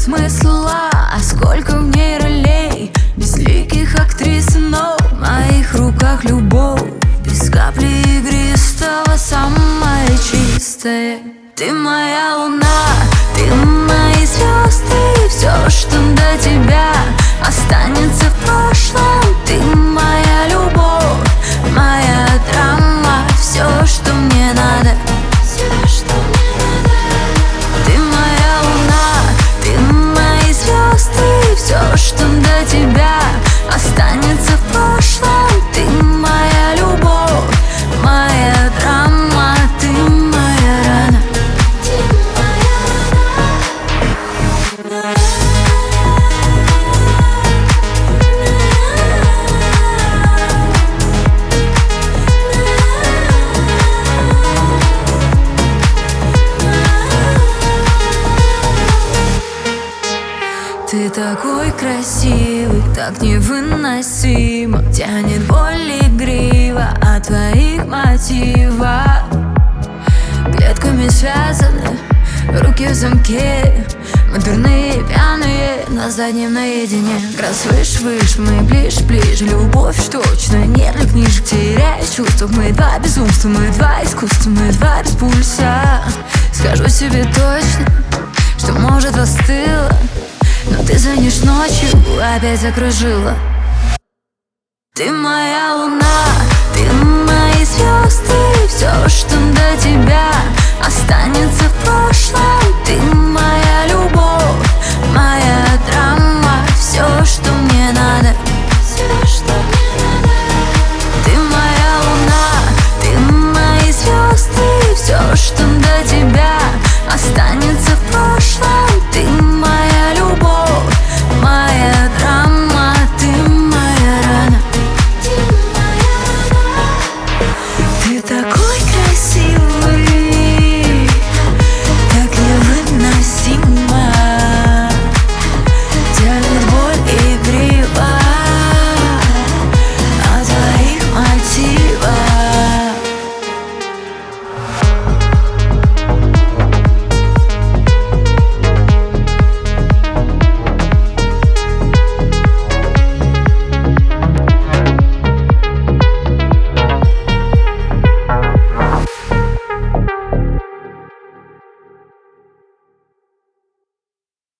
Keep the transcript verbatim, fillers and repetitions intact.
смысла, а сколько в ней ролей, безликих актрис, но в моих руках любовь, без капли игристого, самое чистое. Ты моя луна, ты мои звезды, все, что до тебя останется в прошлом. Ты моя любовь, моя драма, все, что мне надо, все, что мне надо. Ты моя луна, ты мои звезды, все, что до тебя останется в прошлом. Ты моя любовь, моя драма, ты моя рана. Ты такой красивый, так невыносимо тянет боль игриво от твоих мотивов. Клетками связаны, руки в замке, мы дурные, пьяные, на заднем наедине. Раз выше, выше, мы ближе, ближе. Любовь точно, нет ли книжек, теряя чувства. Мы два безумства, мы два искусства, мы два без пульса. Скажу себе точно, что может остыло, но ты звонишь ночью, опять закружила. Ты моя луна,